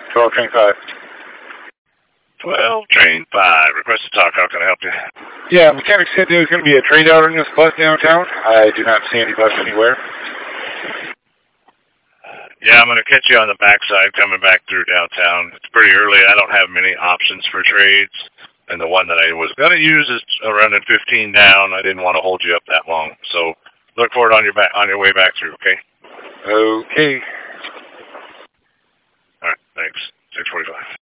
12, train 5. 12, train 5. Request to talk. How can I help you? Yeah, mechanic said there was going to be a train out on this bus downtown. I do not see any bus anywhere. Yeah, I'm going to catch you on the backside coming back through downtown. It's pretty early. I don't have many options for trades. And the one that I was going to use is around at 15 down. I didn't want to hold you up that long. So look for it on your way back through, okay? Okay. All right, thanks. 6:45.